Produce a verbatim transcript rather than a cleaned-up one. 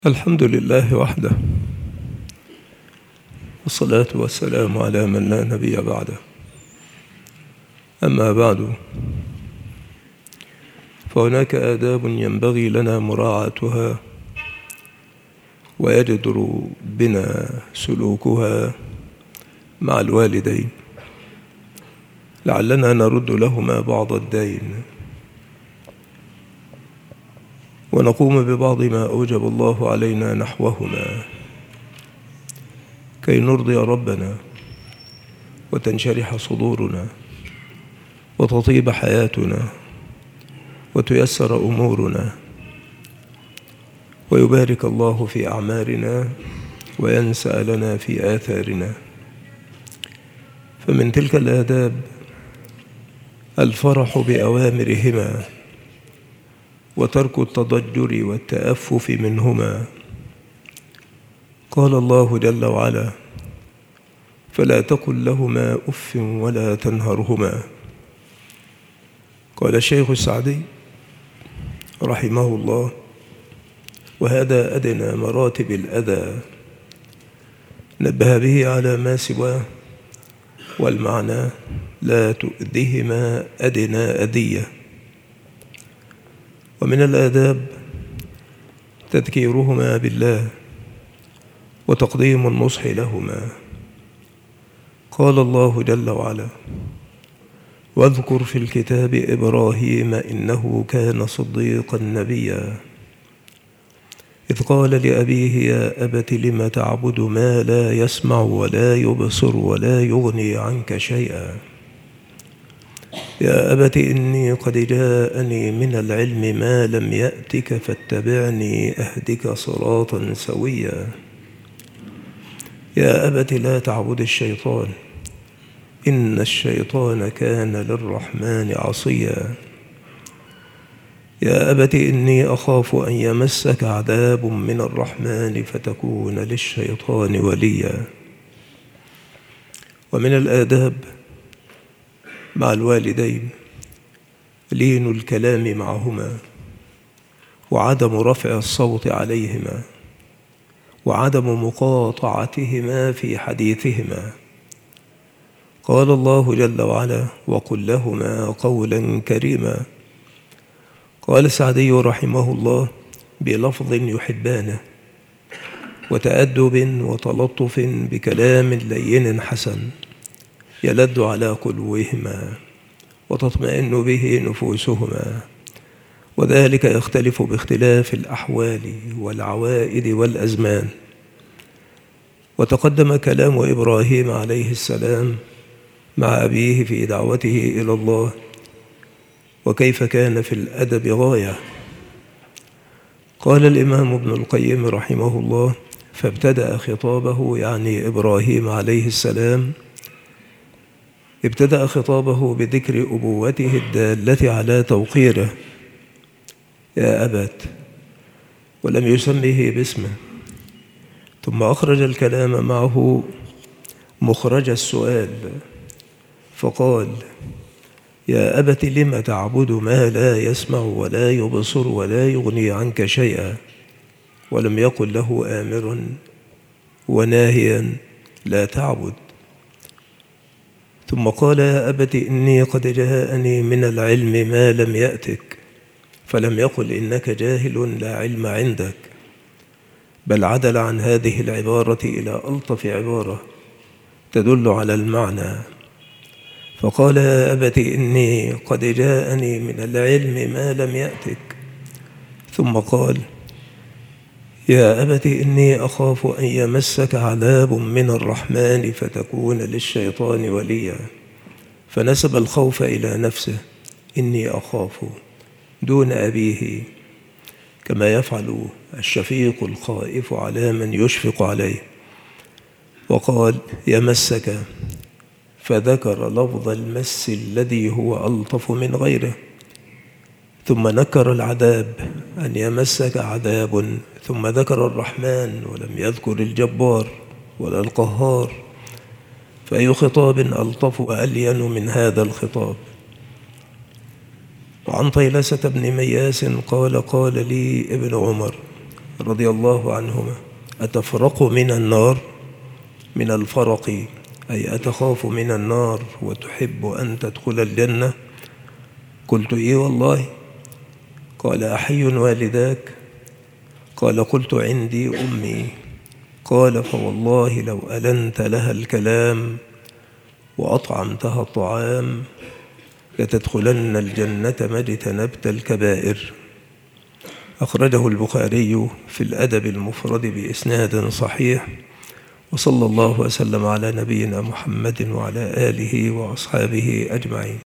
الحمد لله وحده، والصلاة والسلام على من لا نبي بعده. أما بعد، فهناك آداب ينبغي لنا مراعاتها ويجدر بنا سلوكها مع الوالدين، لعلنا نرد لهما بعض الدين ونقوم ببعض ما أوجب الله علينا نحوهما كي نرضي ربنا وتنشرح صدورنا وتطيب حياتنا وتيسر أمورنا ويبارك الله في أعمارنا وينسأ لنا في آثارنا. فمن تلك الآداب الفرح بأوامرهما وترك التضجر والتأفف منهما. قال الله جل وعلا: فلا تقل لهما أف ولا تنهرهما. قال الشيخ السعدي رحمه الله: وهذا أدنى مراتب الأذى، نبه به على ما سواه، والمعنى لا تؤذهما أدنى أذية. ومن الآداب تذكيرهما بالله وتقديم النصح لهما. قال الله جل وعلا: واذكر في الكتاب إبراهيم إنه كان صديقا نبيا إذ قال لأبيه يا أبت لم تعبد ما لا يسمع ولا يبصر ولا يغني عنك شيئا يا أبت إني قد جاءني من العلم ما لم يأتك فاتبعني أهدك صراطا سويا يا أبت لا تعبد الشيطان إن الشيطان كان للرحمن عصيا يا أبت إني أخاف أن يمسك عذاب من الرحمن فتكون للشيطان وليا. ومن الآداب مع الوالدين لين الكلام معهما وعدم رفع الصوت عليهما وعدم مقاطعتهما في حديثهما. قال الله جل وعلا: وقل لهما قولا كريما. قال السعدي رحمه الله: بلفظ يحبانه وتأدب وتلطف بكلام لين حسن يلد على قلوبهما وتطمئن به نفوسهما، وذلك يختلف باختلاف الأحوال والعوائد والأزمان. وتقدم كلام إبراهيم عليه السلام مع أبيه في دعوته إلى الله، وكيف كان في الأدب غاية. قال الإمام ابن القيم رحمه الله: فابتدأ خطابه يعني إبراهيم عليه السلام ابتدأ خطابه بذكر أبوته الدالة على توقيره يا أبت، ولم يسمه باسمه، ثم أخرج الكلام معه مخرج السؤال فقال: يا أبت لم تعبد ما لا يسمع ولا يبصر ولا يغني عنك شيئا، ولم يقل له آمر وناهيا لا تعبد. ثم قال: يا أبت إني قد جاءني من العلم ما لم يأتك، فلم يقل إنك جاهل لا علم عندك، بل عدل عن هذه العبارة إلى ألطف عبارة تدل على المعنى، فقال: يا أبت إني قد جاءني من العلم ما لم يأتك. ثم قال: يا أبت إني أخاف أن يمسك عذاب من الرحمن فتكون للشيطان وليا، فنسب الخوف إلى نفسه: إني أخاف، دون أبيه، كما يفعل الشفيق الخائف على من يشفق عليه. وقال: يمسك، فذكر لفظ المس الذي هو ألطف من غيره، ثم نكر العذاب أن يمسك عذاب، ثم ذكر الرحمن ولم يذكر الجبار ولا القهار، فأي خطاب ألطف وألين من هذا الخطاب؟ وعن طيلسة بن مياس قال: قال لي ابن عمر رضي الله عنهما: أتفرق من النار؟ من الفرق أي أتخاف من النار وتحب أن تدخل الجنة؟ قلت: إيه والله. قال: أحي والداك؟ قال: قلت: عندي أمي. قال: فوالله لو ألنت لها الكلام وأطعمتها الطعام لتدخلن الجنة ما اجتنبت الكبائر. أخرجه البخاري في الأدب المفرد بإسناد صحيح. وصلى الله وسلم على نبينا محمد وعلى آله وأصحابه أجمعين.